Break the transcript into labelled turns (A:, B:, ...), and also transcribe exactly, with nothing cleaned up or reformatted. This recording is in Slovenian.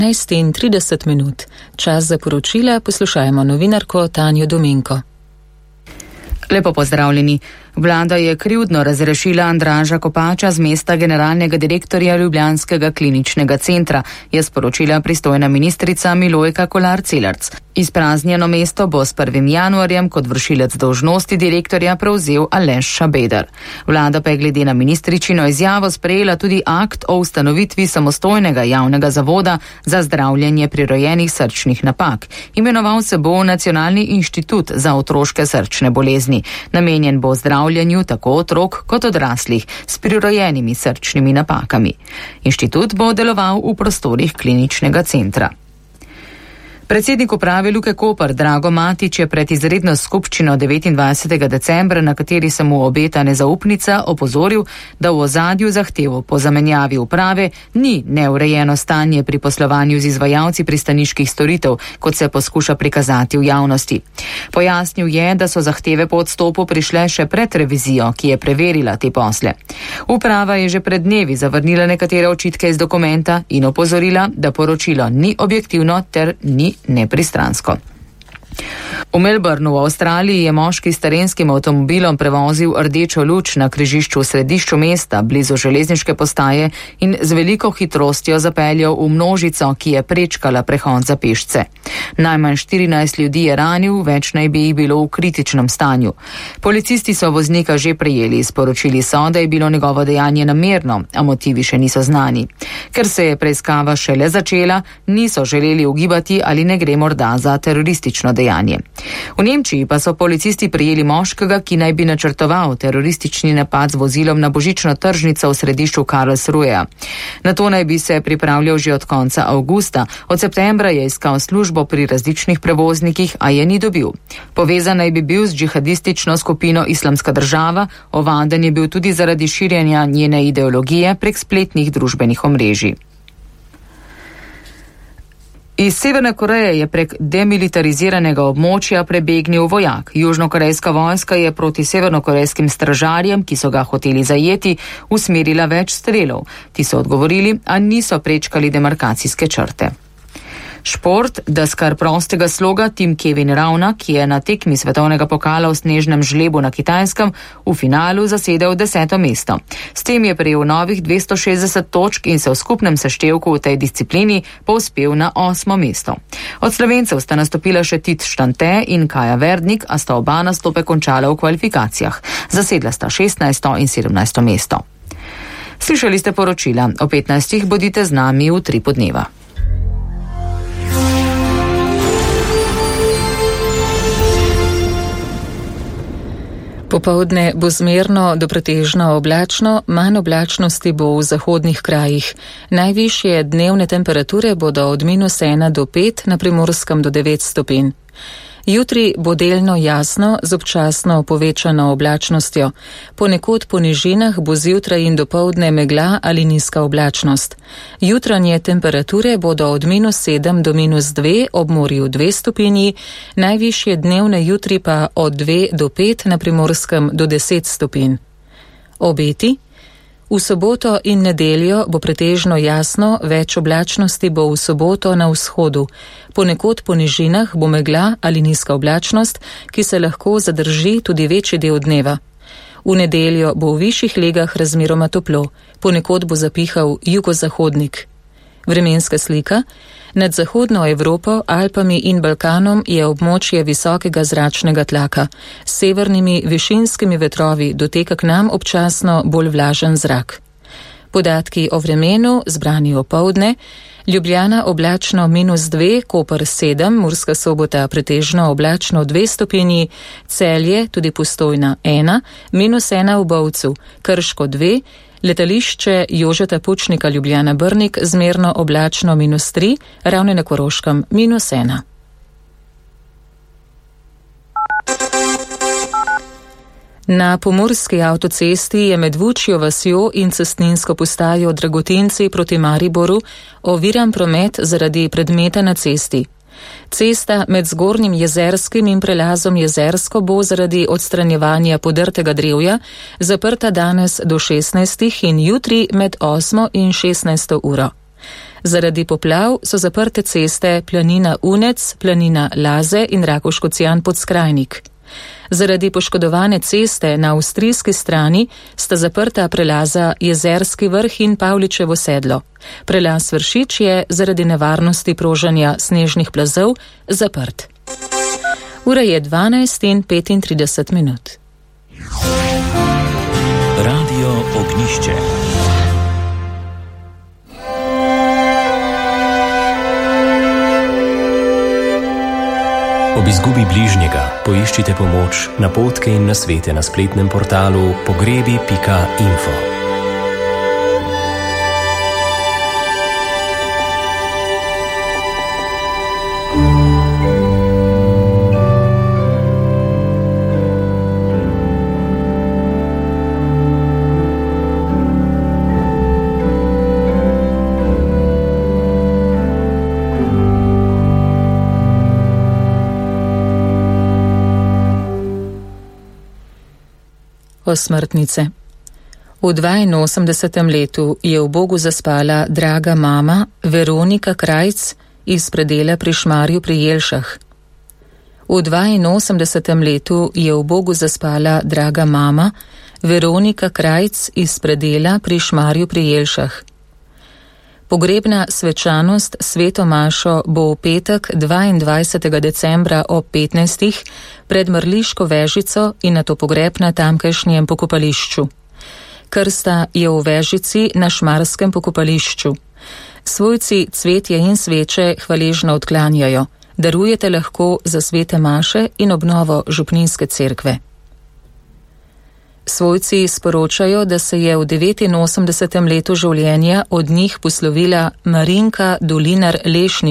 A: enajst in trideset minut. Čas za poročila poslušajmo novinarko Tanjo Dominko.
B: Lepo pozdravljeni. Vlada je krivdno razrešila Andraža Kopača z mesta generalnega direktorja Ljubljanskega kliničnega centra, je sporočila pristojna ministrica Milojka Kolar-Celarc. Izpraznjeno mesto bo s prvim januarjem kot vršilec dolžnosti direktorja prevzel Aleš Šabeder. Vlada pa je glede na ministričino izjavo sprejela tudi akt o ustanovitvi samostojnega javnega zavoda za zdravljenje prirojenih srčnih napak. Imenoval se bo Nacionalni inštitut za otroške srčne bolezni. Namenjen bo zdravljenju tako otrok kot odraslih s prirojenimi srčnimi napakami. Inštitut bo deloval v prostorih kliničnega centra. Predsednik uprave Luke Koper Drago Matić je pred izredno skupščino devetindvajsetega decembra, na kateri se mu obeta nezaupnica, opozoril, da v ozadju zahtevo po zamenjavi uprave ni neurejeno stanje pri poslovanju z izvajalci pristaniških storitev, kot se poskuša prikazati v javnosti. Pojasnil je, da so zahteve po odstopu prišle še pred revizijo, ki je preverila te posle. Uprava je že pred dnevi zavrnila nekatere očitke iz dokumenta in opozorila, da poročilo ni objektivno ter ni nepristransko. V Melbourneu v Avstraliji je moški s terenskim avtomobilom prevozil rdečo luč na križišču v središču mesta, blizu železniške postaje in z veliko hitrostjo zapeljal v množico, ki je prečkala prehod za pešce. Najmanj štirinajst ljudi je ranil, več naj bi jih bilo v kritičnem stanju. Policisti so voznika že prejeli, sporočili so, da je bilo njegovo dejanje namerno, a motivi še niso znani. Ker se je preiskava šele začela, niso želeli ugibati, ali ne gre morda za teroristično dejanje. V Nemčiji pa so policisti prijeli moškega, ki naj bi načrtoval teroristični napad z vozilom na božično tržnico v središču Karlsruheja. Na to naj bi se pripravljal že od konca avgusta. Od septembra je iskal službo pri različnih prevoznikih, a je ni dobil. Povezan naj bi bil z džihadistično skupino Islamska država, ovaden je bil tudi zaradi širjenja njene ideologije prek spletnih družbenih omrežij. Iz Severne Koreje je prek demilitariziranega območja prebegnil vojak. Južnokorejska vojska je proti severnokorejskim stražarjem, ki so ga hoteli zajeti, usmerila več strelov. Ti so odgovorili, a niso prečkali demarkacijske črte. Šport, deskar prostega sloga Tim Kevin Ravna, ki je na tekmi svetovnega pokala v snežnem žlebu na Kitajskem v finalu zasedel deseto mesto. S tem je prejel novih dvesto šestdeset točk in se v skupnem seštevku v tej disciplini povzpel na osmo mesto. Od Slovencev sta nastopila še Tit Štante in Kaja Verdnik, a sta oba nastope končala v kvalifikacijah. Zasedla sta šestnajsto in sedemnajsto mesto. Slišali ste poročila. O petnajstih bodite z nami v tri podneva.
A: Popoldne bo zmerno do pretežno oblačno, manj oblačnosti bo v zahodnih krajih. Najvišje dnevne temperature bodo od minus ena do pet, na Primorskem do devet stopinj. Jutri bo delno jasno z občasno povečano oblačnostjo. Ponekod po nižinah bo zjutraj in dopoldne megla ali nizka oblačnost. Jutranje temperature bodo od minus sedem do minus dve, ob morju dve stopinji, najvišje dnevne jutri pa od dve do pet, na Primorskem do deset stopinj. Obeti. V soboto in nedeljo bo pretežno jasno, več oblačnosti bo v soboto na vzhodu. Ponekod po nižinah bo megla ali nizka oblačnost, ki se lahko zadrži tudi večji del dneva. V nedeljo bo v višjih legah razmeroma toplo, ponekod bo zapihal jugozahodnik. Vremenska slika. Nad zahodno Evropo, Alpami in Balkanom je območje visokega zračnega tlaka. S severnimi višinskimi vetrovi doteka k nam občasno bolj vlažen zrak. Podatki o vremenu zbrani opoldne. Ljubljana oblačno minus dve, Koper sedem, Murska Sobota pretežno oblačno dve stopinji, Celje, tudi Postojna ena, minus ena v Bovcu, Krško dve, letališče Jožeta Pučnika Ljubljana Brnik zmerno oblačno minus tri, Ravne na Koroškem minus ena. Na pomurski avtocesti je med Vučjo vasjo in cestninsko postajo Dragotinci proti Mariboru oviran promet zaradi predmeta na cesti. Cesta med Zgornjim Jezerskim in prelazom Jezersko bo zaradi odstranjevanja podrtega drevja zaprta danes do šestnajstih in jutri med osmo in šestnajsto uro. Zaradi poplav so zaprte ceste Planina Unec, Planina Laze in Rakovškocijan Podskrajnik. Zaradi poškodovane ceste na avstrijski strani sta zaprta prelaza Jezerski vrh in Pavličevo sedlo. Prelaz Vršič je zaradi nevarnosti prožanja snežnih plazov zaprt. Ura je dvanajst in petintrideset minut.
C: Radio Ognjišče. Ob izgubi bližnjega poiščite pomoč, napotke in nasvete na spletnem portalu pogrebi pika info.
A: Osmrtnice. V dvainosemdesetem letu je v Bogu zaspala draga mama Veronika Krajc iz predela pri Šmarju pri Jelšah. V dvainosemdesetem letu je v Bogu zaspala draga mama Veronika Krajc iz predela pri Šmarju pri Jelšah. Pogrebna svečanost sveto mašo bo v petek dvaindvajsetega decembra ob petnajstih pred Mrliško vežico in nato pogreb na tamkajšnjem pokopališču. Krsta je v Vežici na Šmarskem pokopališču. Svojci cvetje in sveče hvaležno odklanjajo. Darujete lahko za svete maše in obnovo župninske cerkve. Svojci sporočajo, da se je v devetinosemdesetem letu življenja od njih poslovila Marinka Dolinar Lešnik,